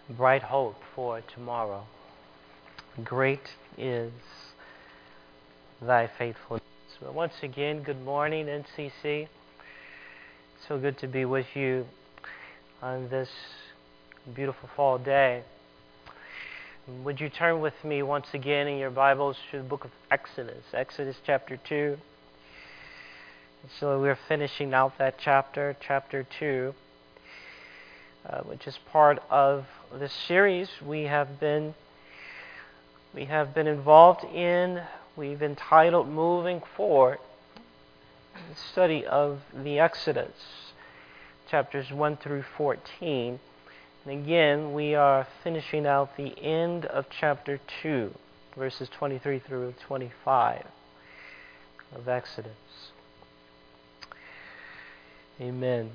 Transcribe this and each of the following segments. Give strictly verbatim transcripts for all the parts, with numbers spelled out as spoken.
bright hope for tomorrow. Great is thy faithfulness. Well, once again, good morning, N C C. So good to be with you on this beautiful fall day. Would you turn with me once again in your Bibles to the book of Exodus, Exodus chapter two. So we're finishing out that chapter, chapter two, uh, which is part of this series we have been we have been involved in. We've entitled "Moving Forward," the study of the Exodus, chapters one through fourteen. And again, we are finishing out the end of chapter two, verses twenty-three through twenty-five of Exodus. Amen.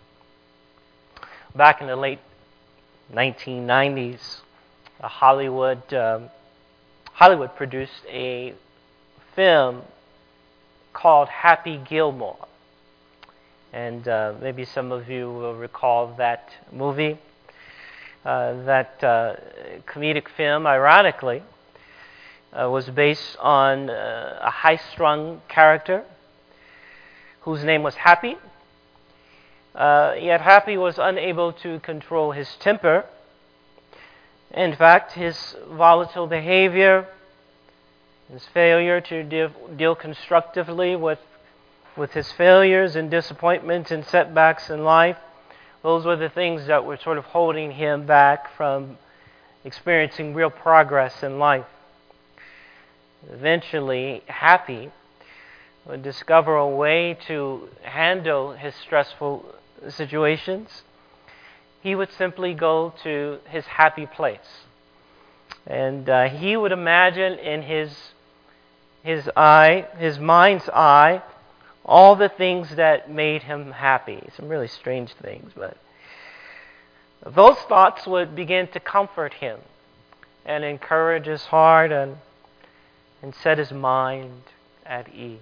Back in the late nineteen nineties, a Hollywood um, Hollywood produced a film called Happy Gilmore, and uh, maybe some of you will recall that movie. Uh, that uh, comedic film, ironically, uh, was based on uh, a high-strung character whose name was Happy. Uh, yet Happy was unable to control his temper. In fact, his volatile behavior, his failure to deal, deal constructively with, with his failures and disappointments and setbacks in life, those were the things that were sort of holding him back from experiencing real progress in life. Eventually, Happy would discover a way to handle his stressful situations. He would simply go to his happy place. And uh, he would imagine in his, his eye, his mind's eye, all the things that made him happy. Some really strange things, but those thoughts would begin to comfort him and encourage his heart and, and set his mind at ease.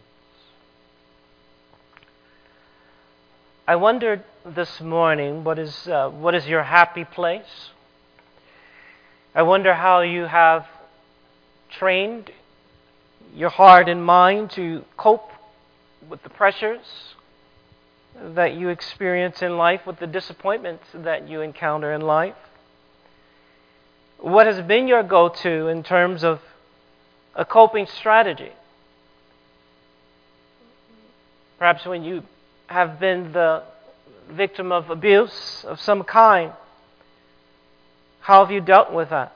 I wondered this morning, what is uh, what is your happy place? I wonder how you have trained your heart and mind to cope with the pressures that you experience in life, with the disappointments that you encounter in life. What has been your go-to in terms of a coping strategy? Perhaps when you have been the victim of abuse of some kind, how have you dealt with that?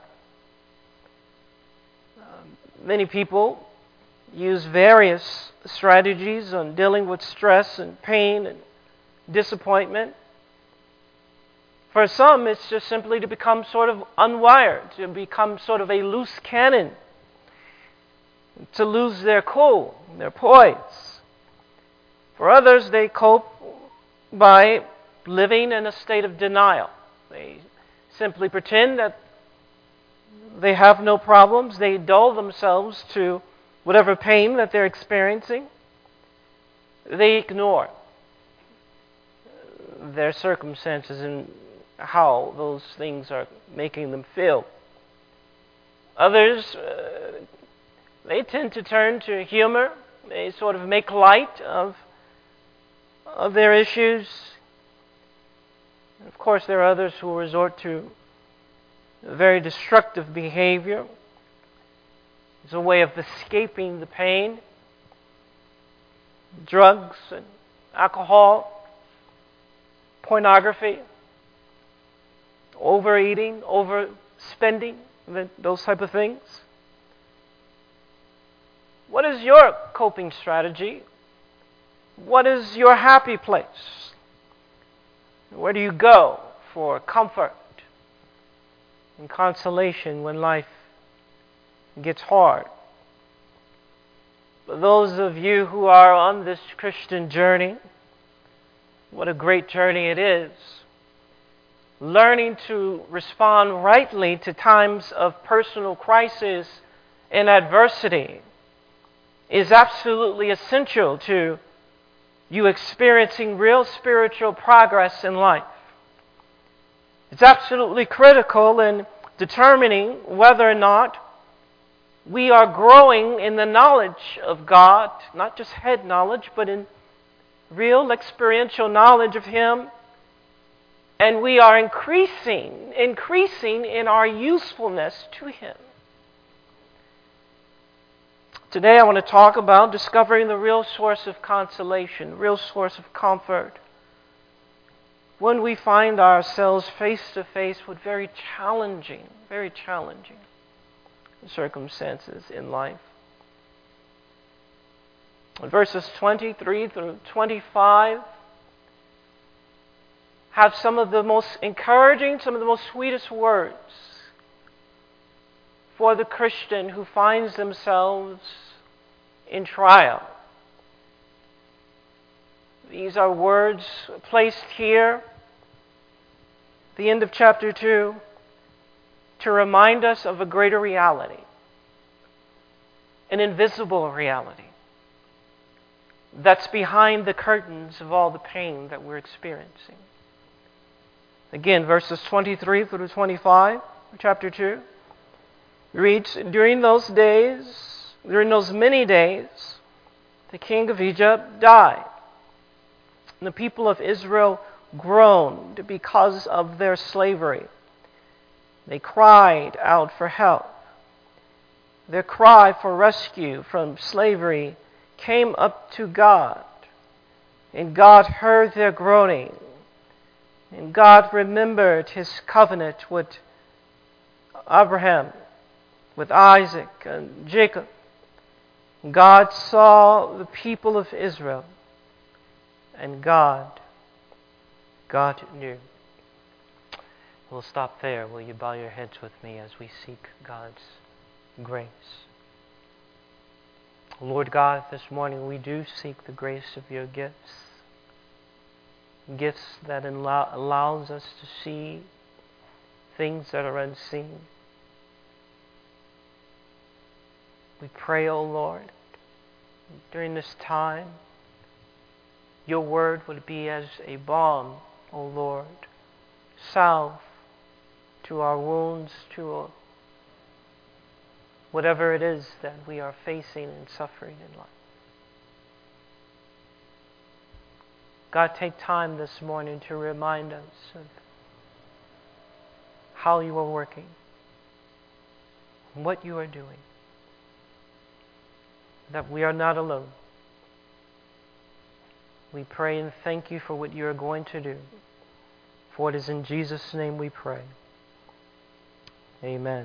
Um, many people use various strategies on dealing with stress and pain and disappointment. For some, it's just simply to become sort of unwired, to become sort of a loose cannon, to lose their cool, their poise. For others, they cope by living in a state of denial. They simply pretend that they have no problems. They dull themselves to whatever pain that they're experiencing. They ignore their circumstances and how those things are making them feel. Others, uh, they tend to turn to humor. They sort of make light of, of their issues. Of course, there are others who resort to very destructive behavior as a way of escaping the pain. Drugs and alcohol, pornography, overeating, overspending, those type of things. What is your coping strategy? What is your happy place? Where do you go for comfort and consolation when life gets hard? For those of you who are on this Christian journey, what a great journey it is. Learning to respond rightly to times of personal crisis and adversity is absolutely essential to you experiencing real spiritual progress in life. It's absolutely critical in determining whether or not we are growing in the knowledge of God, not just head knowledge, but in real experiential knowledge of Him. And we are increasing, increasing in our usefulness to Him. Today I want to talk about discovering the real source of consolation, real source of comfort, when we find ourselves face to face with very challenging, very challenging circumstances in life. Verses twenty-three through twenty-five have some of the most encouraging, some of the most sweetest words for the Christian who finds themselves in trial. These are words placed here, the end of chapter two, to remind us of a greater reality, an invisible reality that's behind the curtains of all the pain that we're experiencing. Again, verses twenty-three through twenty-five, chapter two, reads, During those days, during those many days, the king of Egypt died. And the people of Israel groaned because of their slavery. They cried out for help. Their cry for rescue from slavery came up to God, and God heard their groaning, and God remembered His covenant with Abraham, with Isaac and Jacob. God saw the people of Israel, and God, God knew. We'll stop there. Will you bow your heads with me as we seek God's grace? Lord God, this morning we do seek the grace of your gifts. Gifts that allow, allows us to see things that are unseen. We pray, O Lord, during this time, your word would be as a balm, O Lord, salve to our wounds, to whatever it is that we are facing and suffering in life. God, take time this morning to remind us of how you are working, what you are doing, that we are not alone. We pray and thank you for what you are going to do. For it is in Jesus' name we pray. Amen.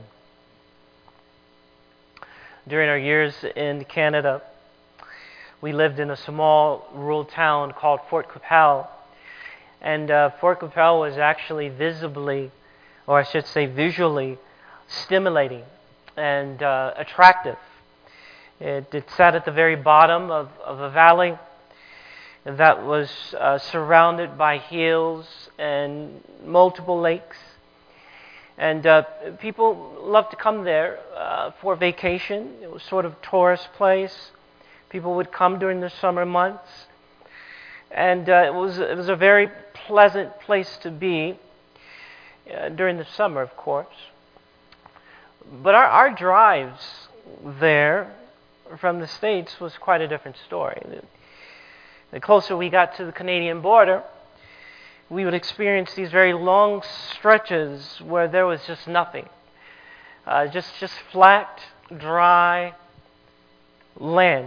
During our years in Canada, we lived in a small rural town called Fort Qu'Appelle. And uh, Fort Qu'Appelle was actually visibly, or I should say visually, stimulating and uh, attractive. It, it sat at the very bottom of, of a valley that was uh, surrounded by hills and multiple lakes. And uh, people loved to come there uh, for vacation. It was sort of a tourist place. People would come during the summer months. And uh, it was it was a very pleasant place to be uh, during the summer, of course. But our, our drives there from the States was quite a different story. The closer we got to the Canadian border, we would experience these very long stretches where there was just nothing. Uh, just, just flat, dry land.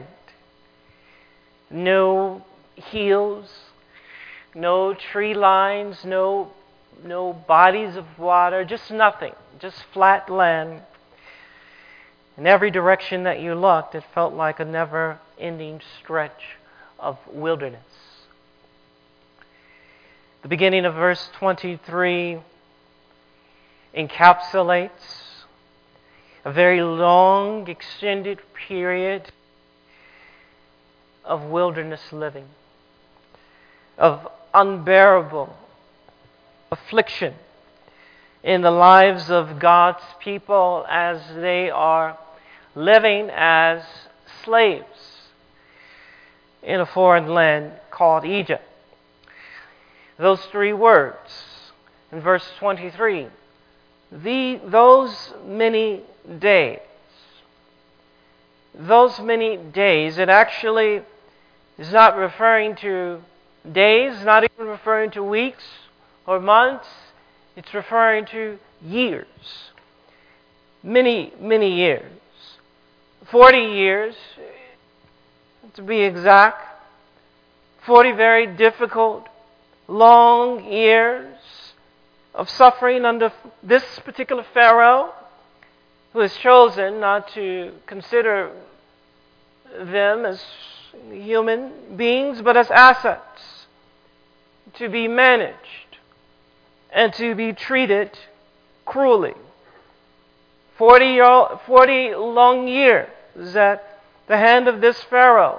No hills, no tree lines, no, no bodies of water, just nothing. Just flat land. In every direction that you looked, it felt like a never-ending stretch of wilderness. The beginning of verse twenty-three encapsulates a very long, extended period of wilderness living, of unbearable affliction in the lives of God's people as they are living as slaves in a foreign land called Egypt. Those three words, in verse twenty-three. The, those many days. Those many days. It actually is not referring to days, not even referring to weeks or months. It's referring to years. Many, many years. Forty years, to be exact. Forty very difficult, long years of suffering under this particular Pharaoh, who has chosen not to consider them as human beings, but as assets to be managed and to be treated cruelly. Forty, forty long years at the hand of this Pharaoh,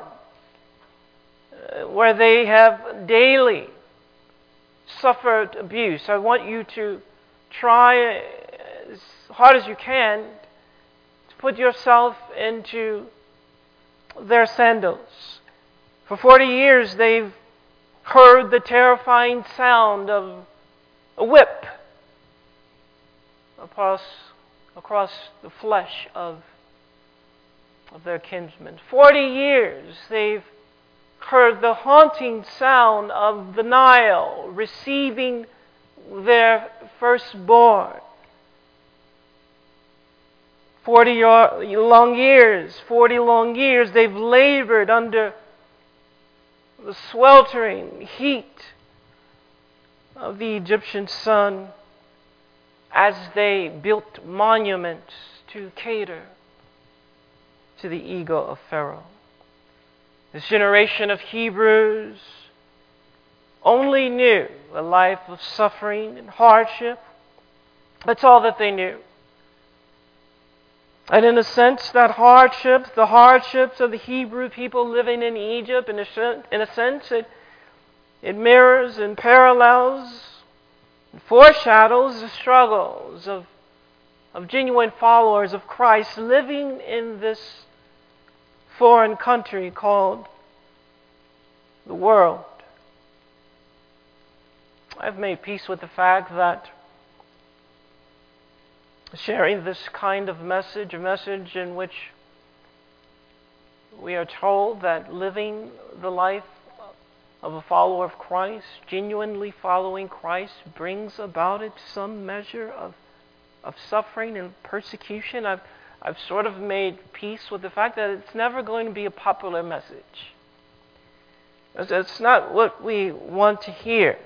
where they have daily suffered abuse. I want you to try as hard as you can to put yourself into their sandals. For forty years they've heard the terrifying sound of a whip across, across the flesh of, of their kinsmen. Forty years they've heard the haunting sound of the Nile receiving their firstborn. Forty long years, forty long years they've labored under the sweltering heat of the Egyptian sun as they built monuments to cater to the ego of Pharaoh. This generation of Hebrews only knew a life of suffering and hardship. That's all that they knew. And in a sense, that hardship, the hardships of the Hebrew people living in Egypt, in a, in a sense, it, it mirrors and parallels and foreshadows the struggles of, of genuine followers of Christ living in this foreign country called the world. I've made peace with the fact that sharing this kind of message, a message in which we are told that living the life of a follower of Christ, genuinely following Christ, brings about it some measure of, of suffering and persecution. I've I've sort of made peace with the fact that it's never going to be a popular message. It's not what we want to hear.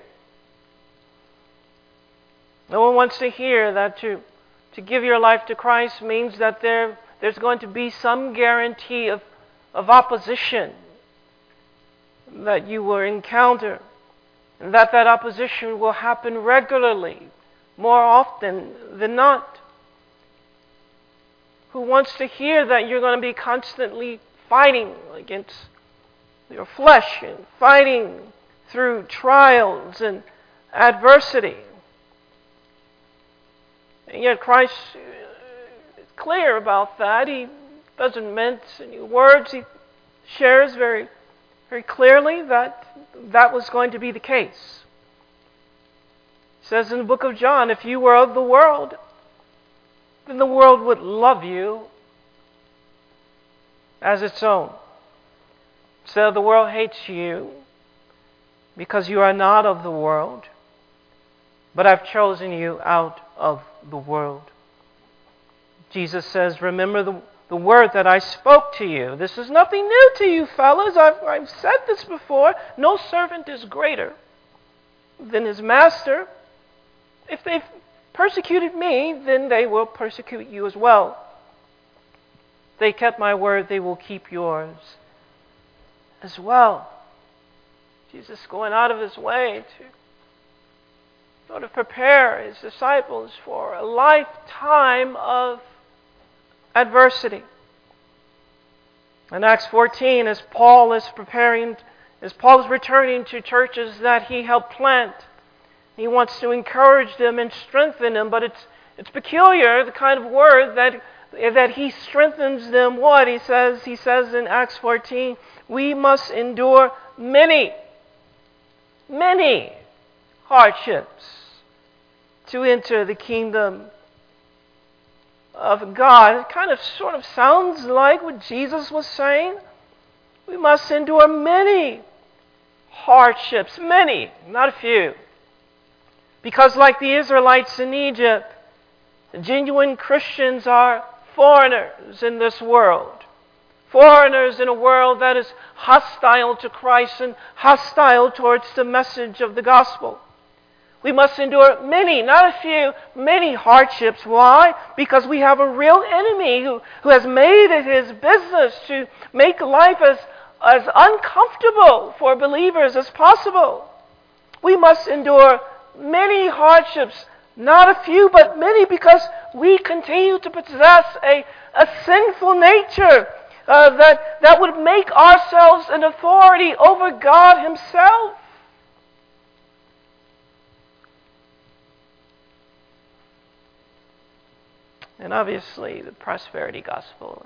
No one wants to hear that to, to give your life to Christ means that there, there's going to be some guarantee of, of opposition that you will encounter, and that that opposition will happen regularly, more often than not. Who wants to hear that you're going to be constantly fighting against your flesh and fighting through trials and adversity? And yet Christ is clear about that. He doesn't mince any words. He shares very, very clearly that that was going to be the case. He says in the book of John, if you were of the world, then the world would love you as its own. So the world hates you because you are not of the world, but I've chosen you out of the world. Jesus says, remember the, the word that I spoke to you. This is nothing new to you, fellas. I've, I've said this before. No servant is greater than his master. If they've persecuted me, then they will persecute you as well. If they kept my word, they will keep yours as well. Jesus going out of his way to sort of prepare his disciples for a lifetime of adversity. In Acts fourteen, as Paul is preparing, as Paul is returning to churches that he helped plant, he wants to encourage them and strengthen them, but it's it's peculiar, the kind of word that that he strengthens them. What he says, he says in Acts fourteen, we must endure many, many hardships to enter the kingdom of God. It kind of sort of sounds like what Jesus was saying. We must endure many hardships, many, not a few. Because like the Israelites in Egypt, genuine Christians are foreigners in this world. Foreigners in a world that is hostile to Christ and hostile towards the message of the gospel. We must endure many, not a few, many hardships. Why? Because we have a real enemy who, who has made it his business to make life as, as uncomfortable for believers as possible. We must endure many hardships, not a few, but many, because we continue to possess a, a sinful nature uh, that, that would make ourselves an authority over God Himself. And obviously, the prosperity gospel.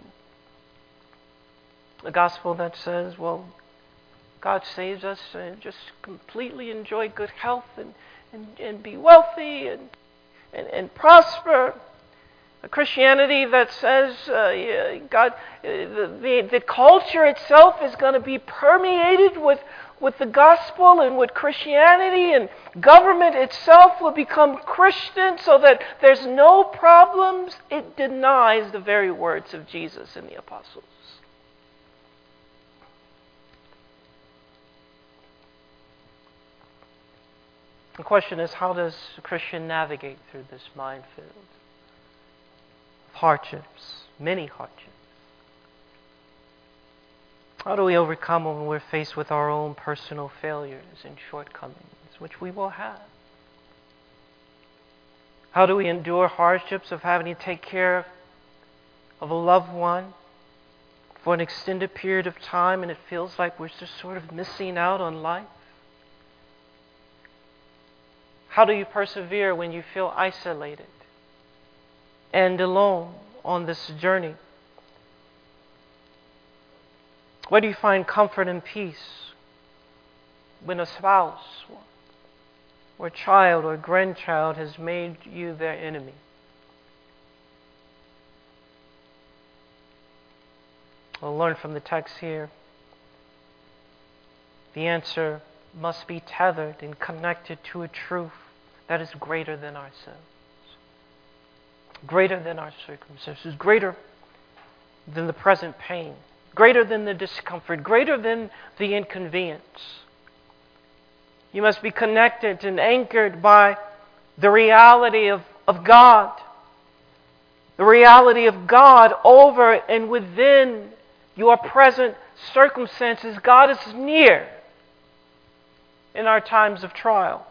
The gospel that says, well, God saves us and just completely enjoy good health and, and, and be wealthy and, and, and prosper. A Christianity that says uh, God, uh, the, the, the culture itself is going to be permeated with with the gospel and with Christianity, and government itself will become Christian so that there's no problems. It denies the very words of Jesus and the apostles. The question is, how does a Christian navigate through this minefield of hardships, many hardships? How do we overcome when we're faced with our own personal failures and shortcomings, which we will have? How do we endure hardships of having to take care of a loved one for an extended period of time and it feels like we're just sort of missing out on life? How do you persevere when you feel isolated and alone on this journey? Where do you find comfort and peace when a spouse or child or grandchild has made you their enemy? We'll learn from the text here. The answer must be tethered and connected to a truth that is greater than ourselves, greater than our circumstances, greater than the present pain, greater than the discomfort, greater than the inconvenience. You must be connected and anchored by the reality of, of God. The reality of God over and within your present circumstances. God is near in our times of trial.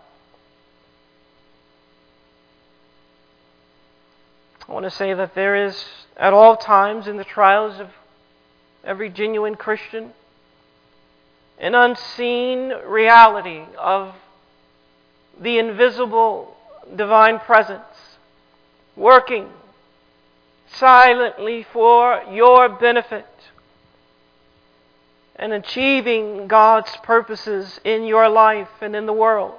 I want to say that there is, at all times in the trials of every genuine Christian, an unseen reality of the invisible divine presence working silently for your benefit and achieving God's purposes in your life and in the world.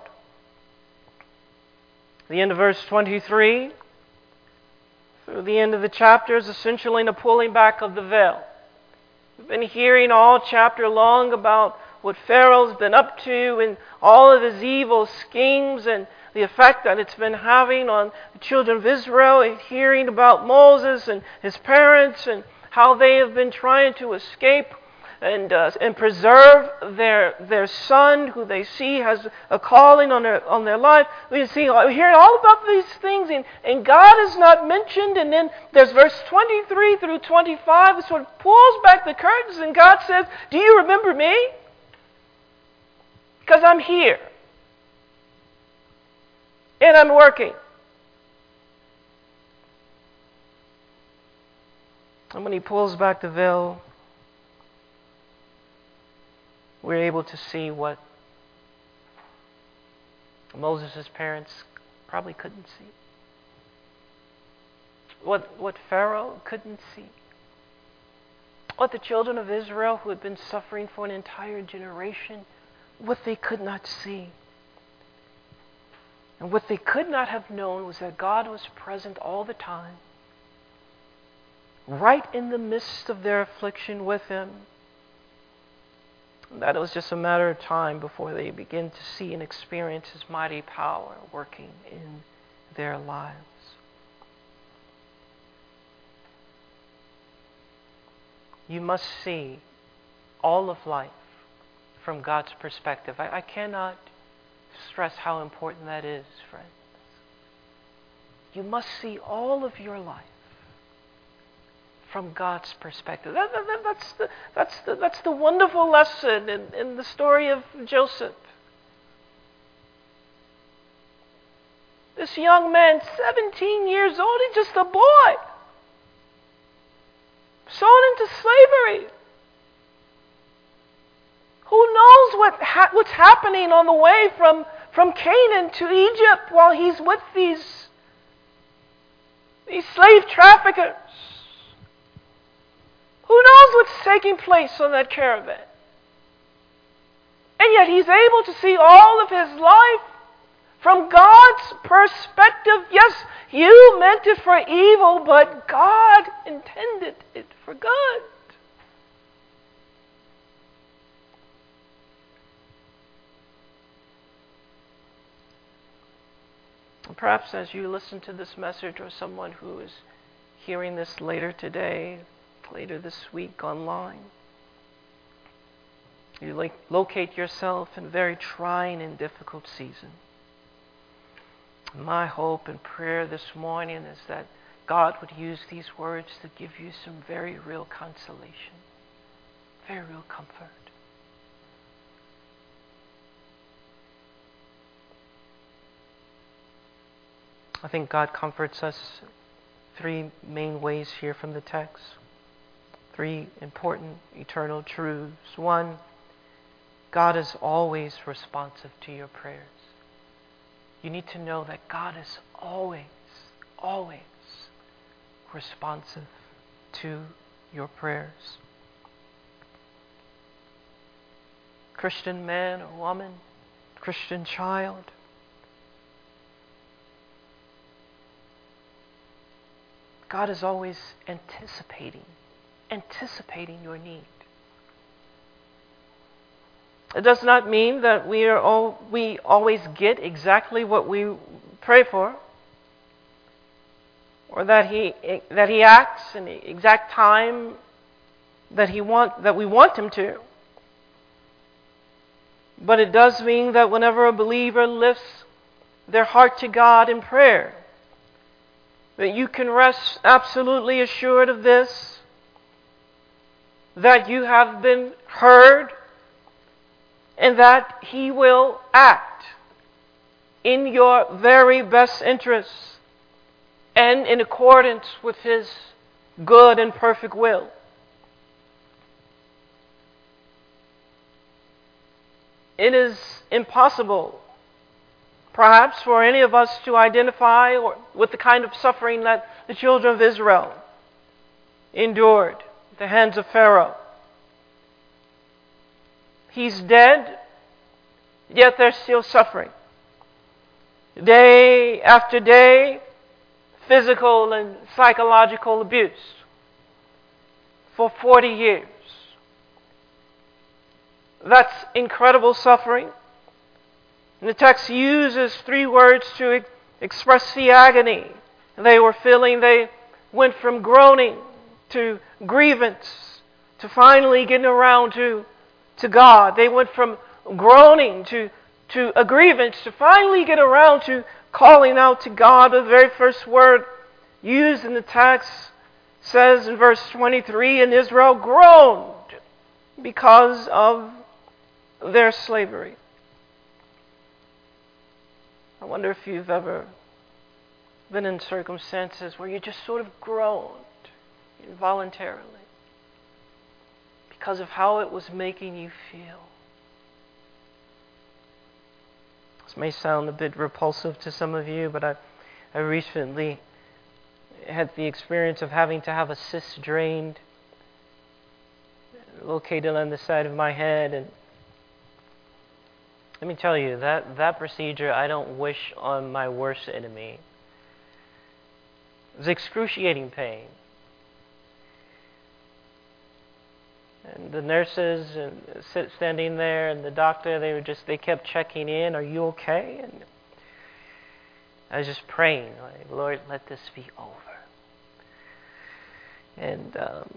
The end of verse twenty-three through the end of the chapter is essentially a pulling back of the veil. We've been hearing all chapter long about what Pharaoh's been up to and all of his evil schemes and the effect that it's been having on the children of Israel, and hearing about Moses and his parents and how they have been trying to escape and uh, and preserve their their son, who they see has a calling on their on their life. We see we hear all about these things, and, and God is not mentioned. And then there's verse twenty-three through twenty-five. It sort of pulls back the curtains, and God says, "Do you remember me? Because I'm here, and I'm working." And when He pulls back the veil, we're able to see what Moses' parents probably couldn't see. What, what Pharaoh couldn't see. What the children of Israel, who had been suffering for an entire generation, what they could not see. And what they could not have known was that God was present all the time, right in the midst of their affliction with them. And that it was just a matter of time before they begin to see and experience His mighty power working in their lives. You must see all of life from God's perspective. I, I cannot stress how important that is, friends. You must see all of your life from God's perspective. That, that, that's, the, that's, the, that's the wonderful lesson in, in the story of Joseph. This young man, seventeen years old, he's just a boy, sold into slavery. Who knows what ha- what's happening on the way from, from Canaan to Egypt while he's with these, these slave traffickers? Who knows what's taking place on that caravan? And yet he's able to see all of his life from God's perspective. Yes, you meant it for evil, but God intended it for good. Perhaps as you listen to this message, or someone who is hearing this later today, later this week online, you like, locate yourself in a very trying and difficult season. My hope and prayer this morning is that God would use these words to give you some very real consolation, very real comfort. I think God comforts us three main ways here from the text. Three important eternal truths. One, God is always responsive to your prayers. You need to know that God is always, always responsive to your prayers. Christian man or woman, Christian child, God is always anticipating, anticipating your need. It does not mean that we are all, we always get exactly what we pray for, or that he that he acts in the exact time that he want that we want him to. But it does mean that whenever a believer lifts their heart to God in prayer, that you can rest absolutely assured of this, that you have been heard, and that He will act in your very best interests and in accordance with His good and perfect will. It is impossible, perhaps, for any of us to identify or, with the kind of suffering that the children of Israel endured at the hands of Pharaoh. He's dead, yet they're still suffering. Day after day, physical and psychological abuse for forty years. That's incredible suffering. And the text uses three words to express the agony they were feeling. They went from groaning to grievance to finally getting around to to God. They went from groaning to, to a grievance to finally get around to calling out to God. The very first word used in the text says in verse twenty-three, and Israel groaned because of their slavery. I wonder if you've ever been in circumstances where you just sort of groaned involuntarily because of how it was making you feel. This may sound a bit repulsive to some of you, but I, I recently had the experience of having to have a cyst drained, located on the side of my head, and Let me tell you, that, that procedure I don't wish on my worst enemy. It was excruciating pain. And the nurses and sit, standing there, and the doctor, they were just, they kept checking in, are you okay? And I was just praying, like, Lord, let this be over. And um,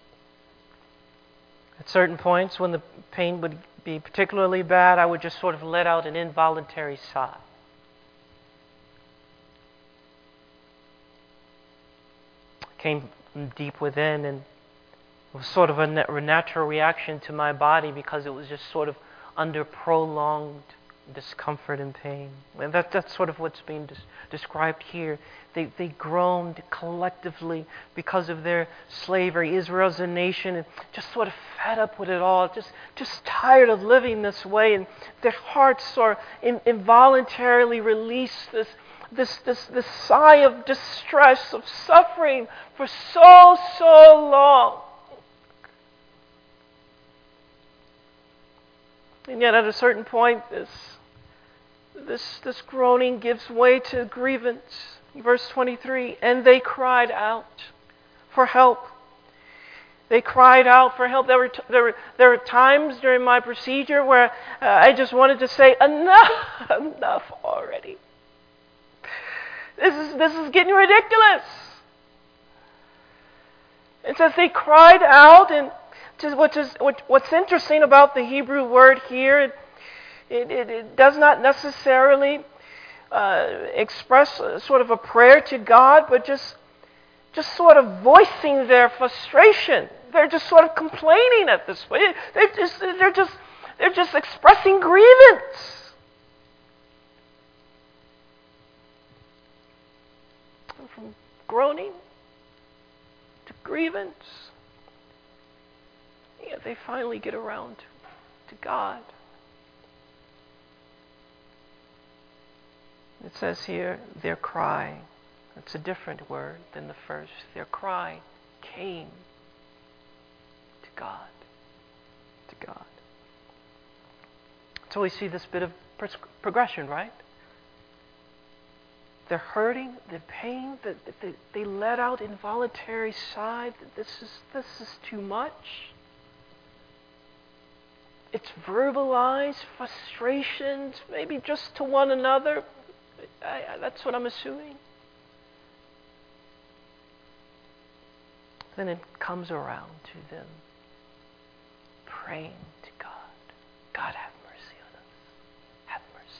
at certain points when the pain would be particularly bad, I would just sort of let out an involuntary sigh. It came from deep within, and it was sort of a natural reaction to my body because it was just sort of under prolonged discomfort and pain. And that, that's sort of what's being des- described here. They, they groaned collectively because of their slavery. Israel's a nation and just sort of fed up with it all, just, just tired of living this way. And their hearts sort of in, involuntarily released this, this, this, this sigh of distress, of suffering for so, so long. And yet at a certain point, this, this, this groaning gives way to grievance. Verse twenty-three, and they cried out for help. They cried out for help. There were, t- there were, there were times during my procedure where uh, I just wanted to say, enough, enough already. This is, this is getting ridiculous. It says they cried out, and Which is what's interesting about the Hebrew word here, it, it, it does not necessarily uh, express a, sort of a prayer to God, but just just sort of voicing their frustration. They're just sort of complaining at this point. They're just they're just they're just expressing grievance. From groaning to grievance. Yeah, they finally get around to God. It says here, their cry. It's a different word than the first. Their cry came to God. To God. So we see this bit of progression, right? They're hurting, they're pain, they, they let out involuntary sigh. This is, this is too much. It's verbalized frustrations, maybe just to one another. I, I, that's what I'm assuming. Then it comes around to them praying to God. God, have mercy on us. Have mercy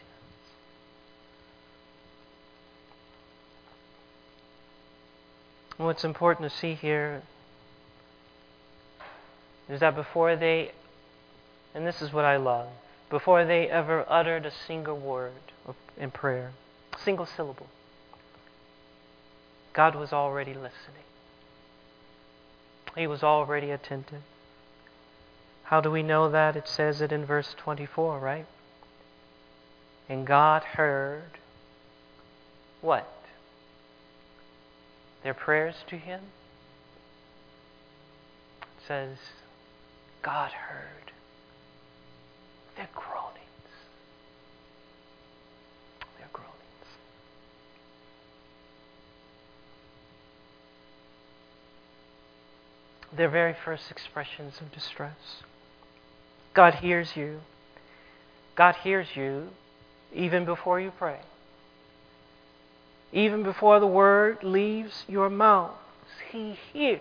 on us. What's important to see here is that before they And this is what I love. Before they ever uttered a single word in prayer, a single syllable, God was already listening. He was already attentive. How do we know that? It says it in verse twenty-four, right? And God heard what? Their prayers to Him? It says, God heard their groanings. Their groanings. Their very first expressions of distress. God hears you. God hears you even before you pray. Even before the word leaves your mouth. He hears.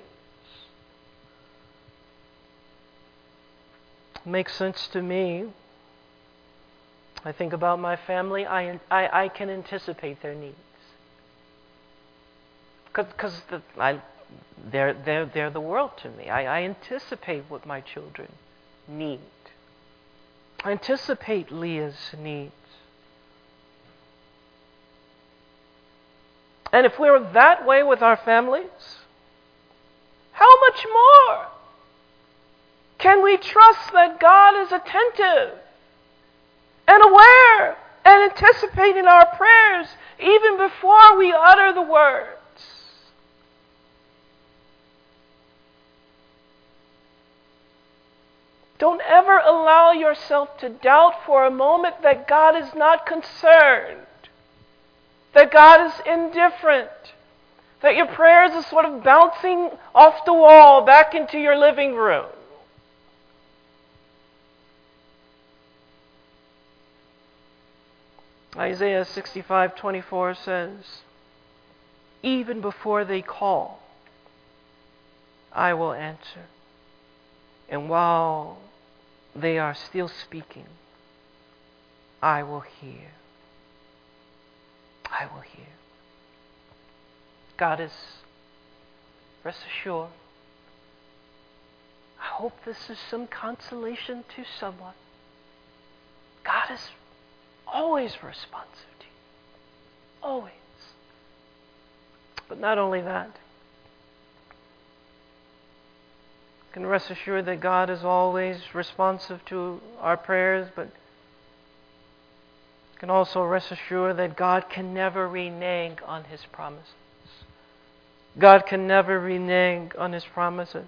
Makes sense to me. I think about my family. I, I, I can anticipate their needs. Because the, they're, they're, they're the world to me. I, I anticipate what my children need. I anticipate Leah's needs. And if we're that way with our families, how much more can we trust that God is attentive and aware and anticipating our prayers even before we utter the words? Don't ever allow yourself to doubt for a moment that God is not concerned, that God is indifferent, that your prayers are sort of bouncing off the wall back into your living room. Isaiah sixty-five twenty-four says, even before they call, I will answer. And while they are still speaking, I will hear. I will hear. God is, rest assured, I hope this is some consolation to someone. God is always responsive to you. Always. But not only that, you can rest assured that God is always responsive to our prayers, but you can also rest assured that God can never renege on His promises. God can never renege on His promises.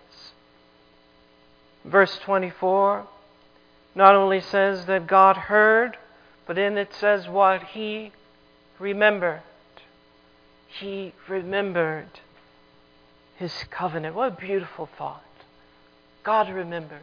Verse twenty-four not only says that God heard, but then it says what? He remembered. He remembered His covenant. What a beautiful thought. God remembered.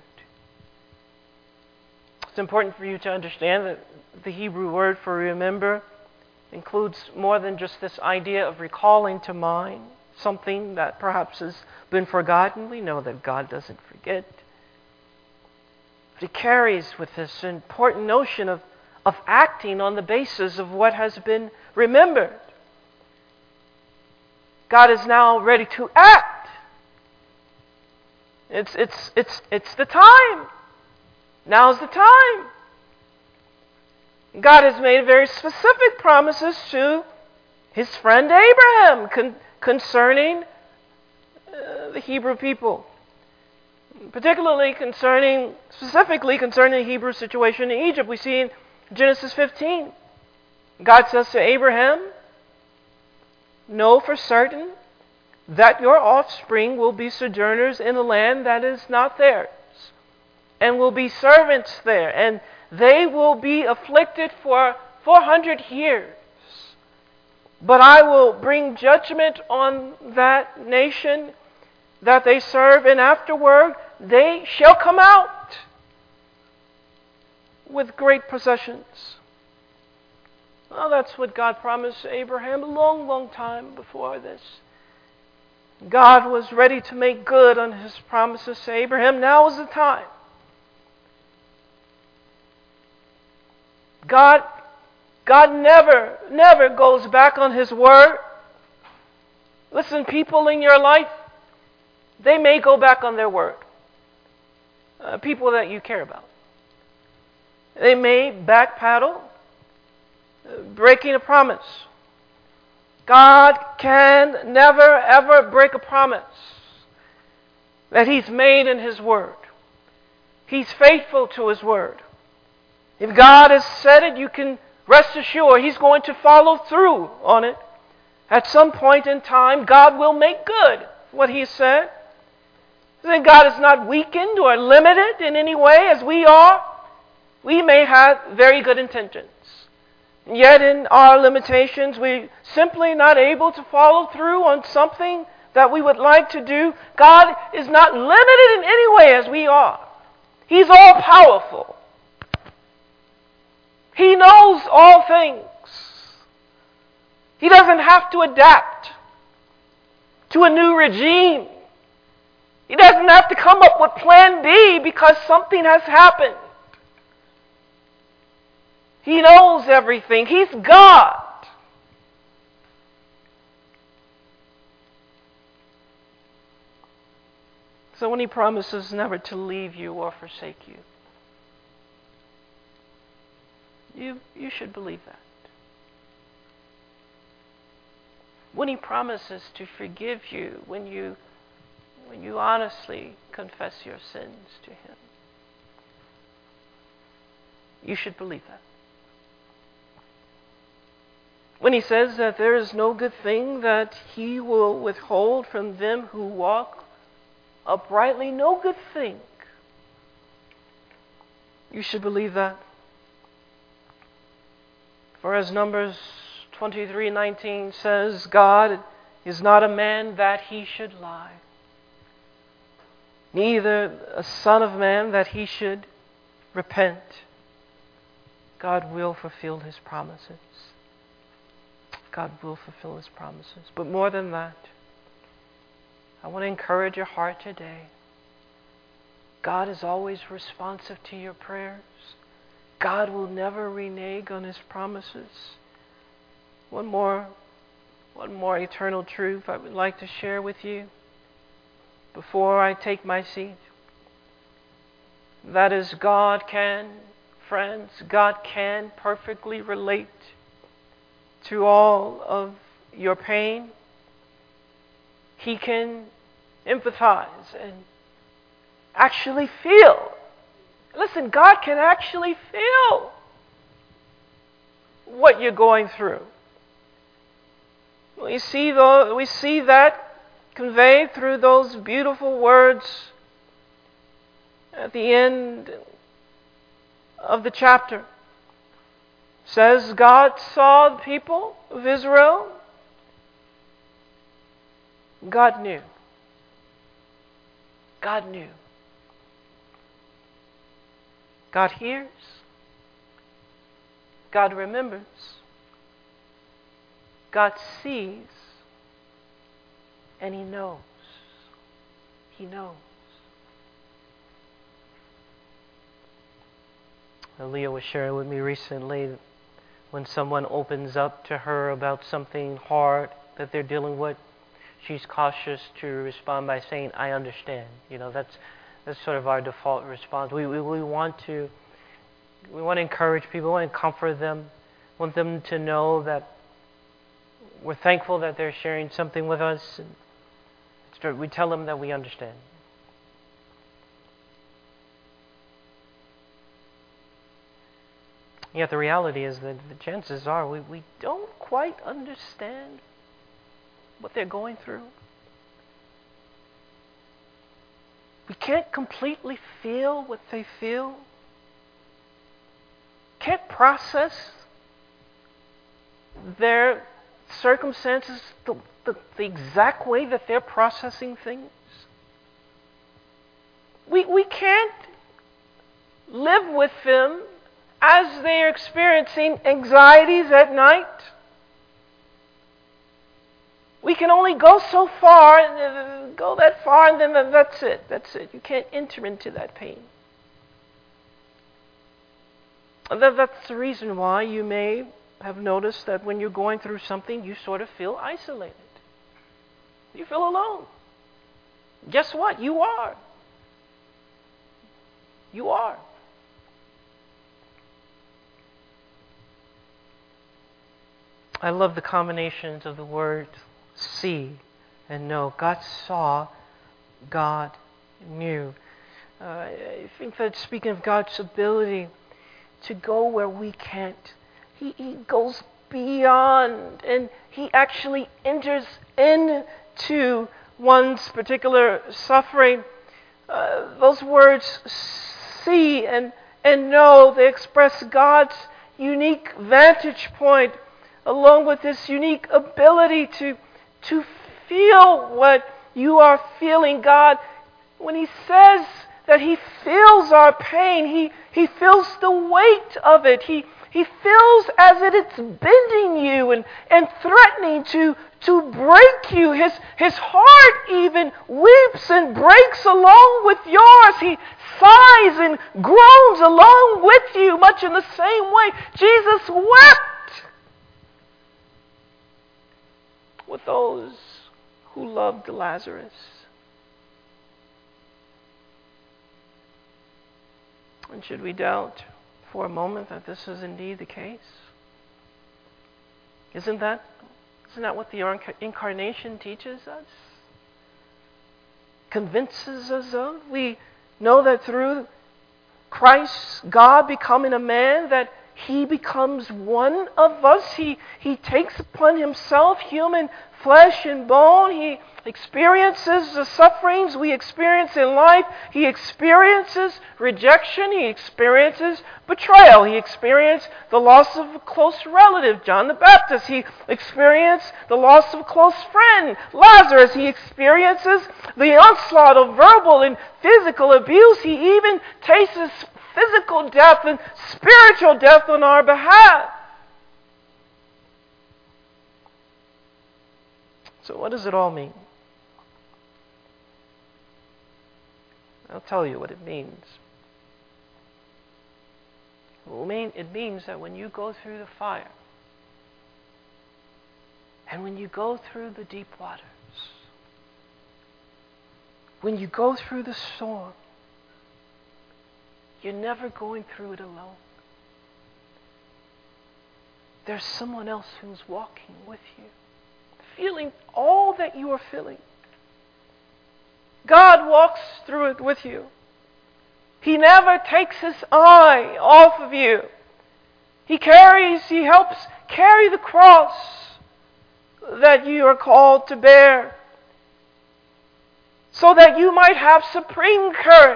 It's important for you to understand that the Hebrew word for remember includes more than just this idea of recalling to mind something that perhaps has been forgotten. We know that God doesn't forget. But it carries with this important notion of, of acting on the basis of what has been remembered. God is now ready to act. It's, it's, it's, it's the time. Now's the time. God has made very specific promises to His friend Abraham con- concerning uh, the Hebrew people. Particularly concerning, specifically concerning the Hebrew situation in Egypt. We see in Genesis fifteen, God says to Abraham, know for certain that your offspring will be sojourners in a land that is not theirs, and will be servants there, and they will be afflicted for four hundred years. But I will bring judgment on that nation that they serve, and afterward they shall come out with great possessions. Well, that's what God promised Abraham a long, long time before this. God was ready to make good on His promises to Abraham. Now is the time. God, God never, never goes back on His word. Listen, people in your life, they may go back on their word. Uh, people that you care about. They may backpedal, uh, breaking a promise. God can never, ever break a promise that He's made in His word. He's faithful to His word. If God has said it, you can rest assured He's going to follow through on it. At some point in time, God will make good what He said. Then God is not weakened or limited in any way as we are. We may have very good intentions. Yet in our limitations, we're simply not able to follow through on something that we would like to do. God is not limited in any way as we are. He's all powerful. He knows all things. He doesn't have to adapt to a new regime. He doesn't have to come up with plan B because something has happened. He knows everything. He's God. So when He promises never to leave you or forsake you, you, you should believe that. When He promises to forgive you, when you when you honestly confess your sins to Him, you should believe that. When He says that there is no good thing that He will withhold from them who walk uprightly, no good thing. You should believe that. For as Numbers twenty-three nineteen says, God is not a man that he should lie, neither a son of man that he should repent. God will fulfill His promises. God will fulfill His promises. But more than that, I want to encourage your heart today. God is always responsive to your prayers. God will never renege on His promises. One more, one more eternal truth I would like to share with you before I take my seat. That is, God can, friends, God can perfectly relate to all of your pain. He can empathize and actually feel. Listen, God can actually feel what you're going through. We see, the, we see that conveyed through those beautiful words at the end of the chapter. It says, God saw the people of Israel. God knew. God knew. God hears. God remembers. God sees. And He knows. He knows. Leah was sharing with me recently when someone opens up to her about something hard that they're dealing with, she's cautious to respond by saying, I understand. You know, that's that's sort of our default response. We, we, we want to we want to encourage people, we want to comfort them, want them to know that we're thankful that they're sharing something with us. And we tell them that we understand. Yet the reality is that the chances are we, we don't quite understand what they're going through. We can't completely feel what they feel. Can't process their circumstances the, the, the exact way that they're processing things. We, we can't live with them as they are experiencing anxieties at night. We can only go so far, and go that far, and then that's it. That's it. You can't enter into that pain. That's the reason why you may have noticed that when you're going through something, you sort of feel isolated. You feel alone. Guess what? You are. You are. I love the combinations of the word see and know. God saw, God knew. Uh, I think that speaking of God's ability to go where we can't, He, he goes beyond, and He actually enters into one's particular suffering. Uh, those words see and, and know, they express God's unique vantage point, along with this unique ability to, to feel what you are feeling. God, when He says that He feels our pain, He, he feels the weight of it. He, he feels as if it's bending you and, and threatening to, to break you. His, his heart even weeps and breaks along with yours. He sighs and groans along with you, much in the same way Jesus wept with those who loved Lazarus. And should we doubt for a moment that this is indeed the case? Isn't that, isn't that what the incarnation teaches us? Convinces us of? We know that through Christ, God becoming a man, that He becomes one of us. He, he takes upon Himself human flesh and bone. He experiences the sufferings we experience in life. He experiences rejection. He experiences betrayal. He experienced the loss of a close relative, John the Baptist. He experienced the loss of a close friend, Lazarus. He experiences the onslaught of verbal and physical abuse. He even tastes physical death and spiritual death on our behalf. So what does it all mean? I'll tell you what it means. It means that when you go through the fire, and when you go through the deep waters, when you go through the storm, you're never going through it alone. There's someone else who's walking with you, feeling all that you are feeling. God walks through it with you. He never takes His eye off of you. He carries, He helps carry the cross that you are called to bear, so that you might have supreme courage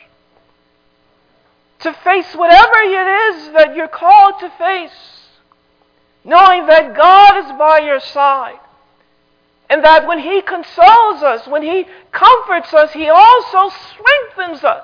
to face whatever it is that you're called to face, knowing that God is by your side, and that when He consoles us, when He comforts us, He also strengthens us.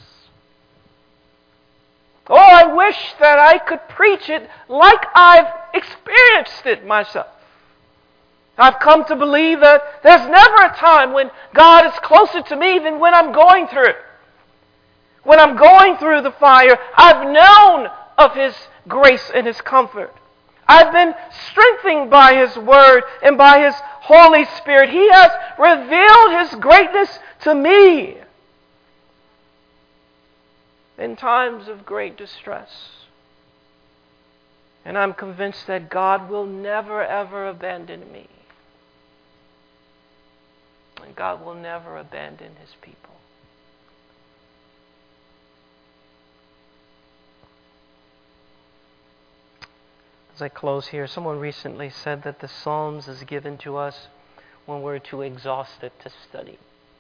Oh, I wish that I could preach it like I've experienced it myself. I've come to believe that there's never a time when God is closer to me than when I'm going through it. When I'm going through the fire, I've known of His grace and His comfort. I've been strengthened by His Word and by His Holy Spirit. He has revealed His greatness to me in times of great distress. And I'm convinced that God will never, ever abandon me. And God will never abandon His people. As I close here, someone recently said that the Psalms is given to us when we're too exhausted to study.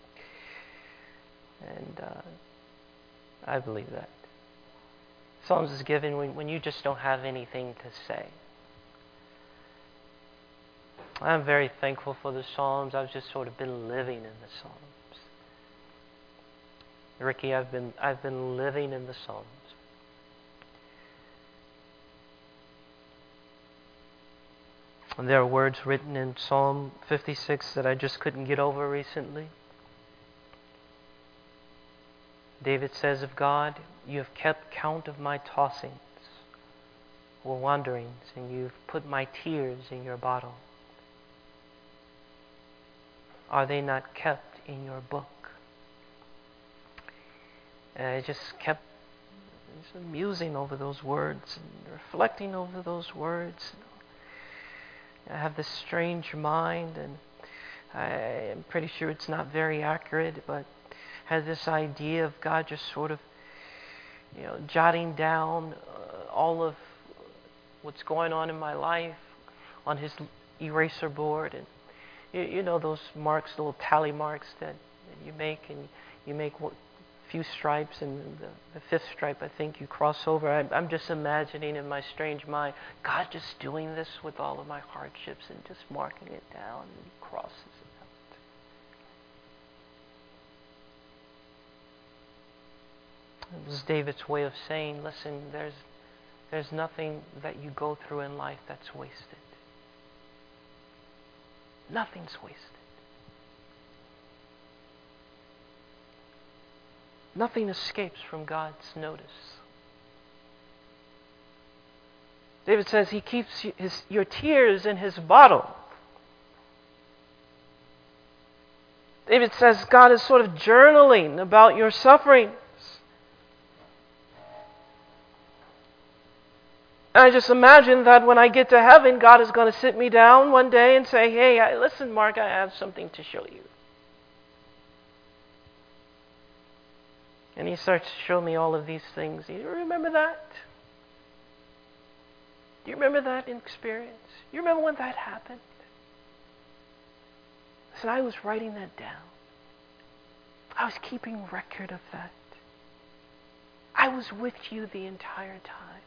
And uh, I believe that. Psalms is given when, when you just don't have anything to say. I'm very thankful for the Psalms. I've just sort of been living in the Psalms. Ricky, I've been I've been living in the Psalms. And there are words written in Psalm fifty-six that I just couldn't get over recently. David says of God, "You have kept count of my tossings or wanderings, and you've put my tears in your bottle. Are they not kept in your book?" And I just kept just musing over those words and reflecting over those words. I have this strange mind, and I am pretty sure it's not very accurate, but has this idea of God just sort of, you know, jotting down uh, all of what's going on in my life on His eraser board. And you, you know those marks, little tally marks that, that you make, and you make a few stripes, and the, the fifth stripe, I think, you cross over. I, I'm just imagining in my strange mind God just doing this with all of my hardships and just marking it down, and He crosses it out. It was David's way of saying, listen, there's there's nothing that you go through in life that's wasted. Nothing's wasted. Nothing escapes from God's notice. David says He keeps his, your tears in His bottle. David says God is sort of journaling about your sufferings. And I just imagine that when I get to heaven, God is going to sit me down one day and say, "Hey, I, listen, Mark, I have something to show you." And He starts to show me all of these things. You remember that? Do you remember that experience? You remember when that happened? So I was writing that down. I was keeping record of that. I was with you the entire time.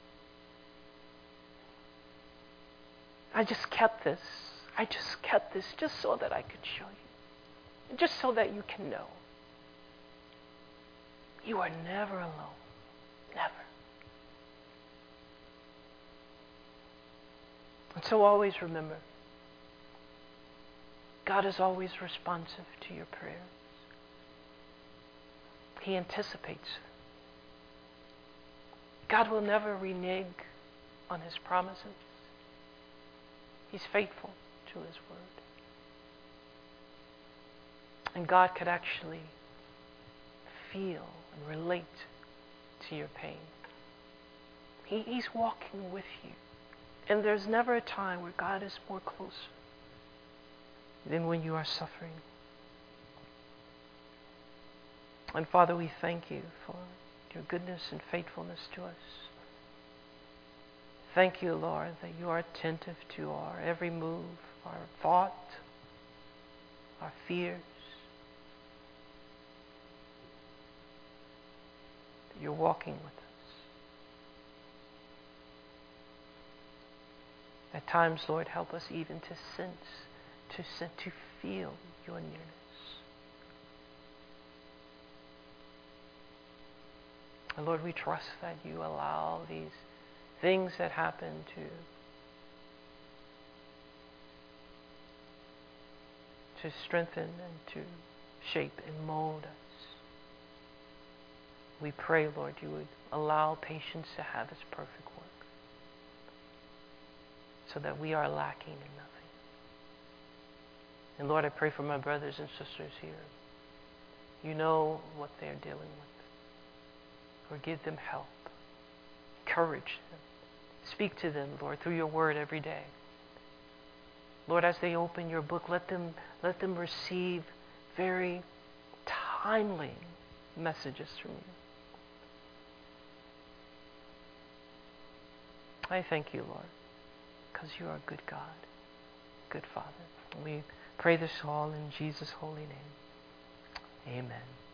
I just kept this. I just kept this just so that I could show you. Just so that you can know. You are never alone. Never. And so always remember, God is always responsive to your prayers. He anticipates. God will never renege on His promises. He's faithful to His word. And God could actually feel and relate to your pain. He, he's walking with you. And there's never a time where God is more closer than when you are suffering. And Father, we thank you for your goodness and faithfulness to us. Thank you, Lord, that you are attentive to our every move, our thought, our fears. That you're walking with us. At times, Lord, help us even to sense, to sense, to feel your nearness. And Lord, we trust that you allow these things that happen to to strengthen and to shape and mold us. We pray, Lord, you would allow patience to have its perfect work so that we are lacking in nothing. And Lord, I pray for my brothers and sisters here. You know what they're dealing with. Lord, give them help. Encourage them. Speak to them, Lord, through your word every day. Lord, as they open your book, let them, let them receive very timely messages from you. I thank you, Lord, because you are a good God, good Father. We pray this all in Jesus' holy name. Amen.